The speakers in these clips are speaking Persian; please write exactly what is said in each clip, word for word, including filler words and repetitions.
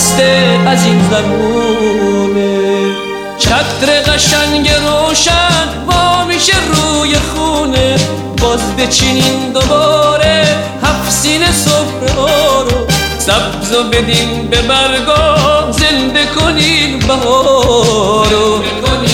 خسته از این زمونه. چتر قشنگ روشن وا میشه روی خونه، باز بچینین دوباره هفت سینه سفره رو، سبز و بدین به برگا، زنده کنین بهارو.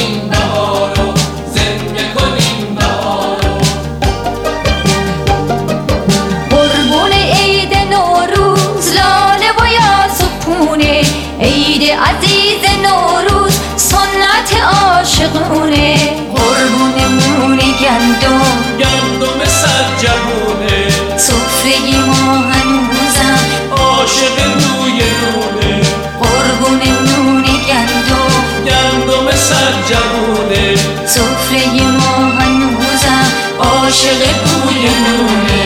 قربون عید نوروز لاله و یاس و پونه، عید عزیز نوروز سنت عاشقونه. قربون مون گندم گندم صد جوونه، سفره ما هنوزم عاشق روی نونه. قربون نون گندم گندم صد جوونه، سفره ما هنوزم عاشق روی نونه.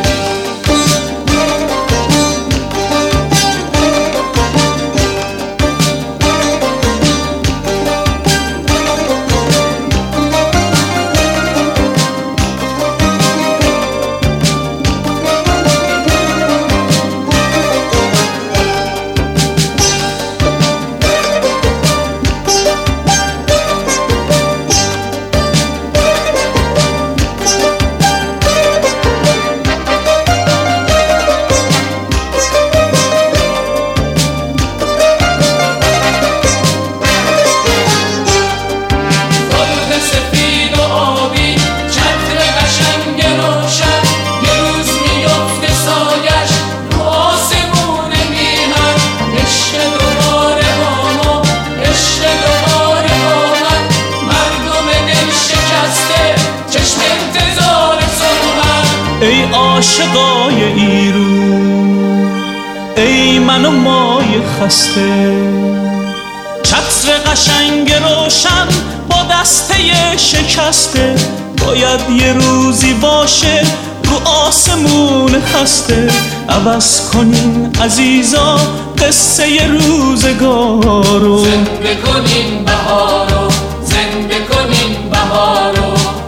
ای عاشقای ایرو، ای من و مای خسته، چتر قشنگ روشن با دسته شکسته، باید یه روزی باشه رو آسمون خسته. عوض کنین عزیزا قصه روزگارو، زنده کنین بهارو، زنده کنین بهارو.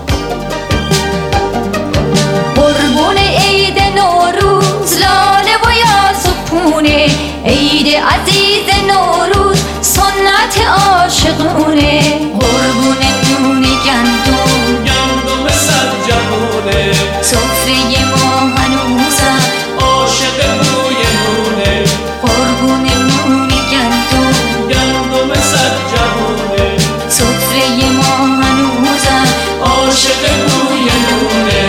قربون عید نوروز لاله و یاس و پونه، عید عزیز نوروز سنت عاشقونه. قربون نون گندم گندم صد جوونه، سفره ما هنوزم عاشق روی نونه. قربون نون گندم گندم صد جوونه، سفره ما هنوزم عاشق روی نونه.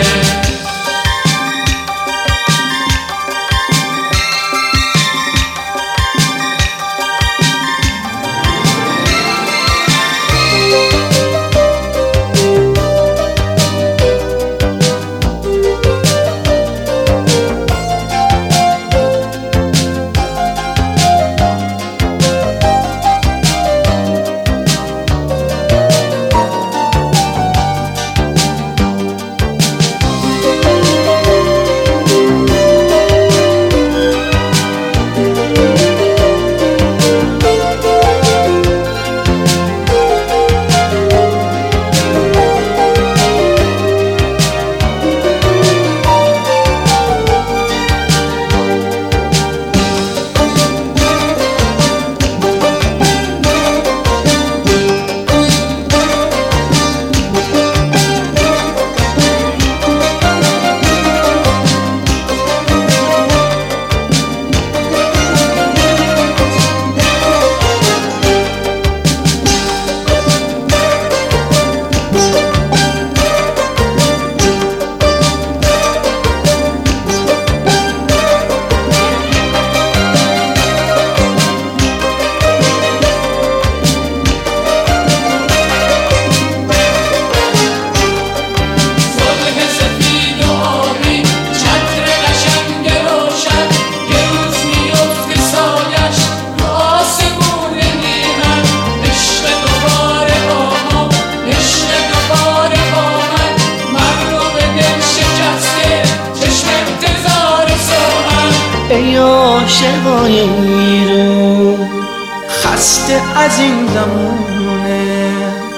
ای عاشقای ایرو، خسته از این زمونه،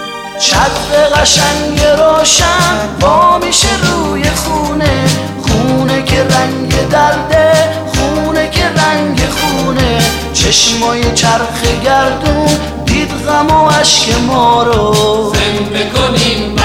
چتر قشنگ روشن وا میشه روی خونه، خونه که رنگ درده، خونه که رنگ خونه. چشمای چرخ گردون دید غم و عشق ما رو. زنده کنین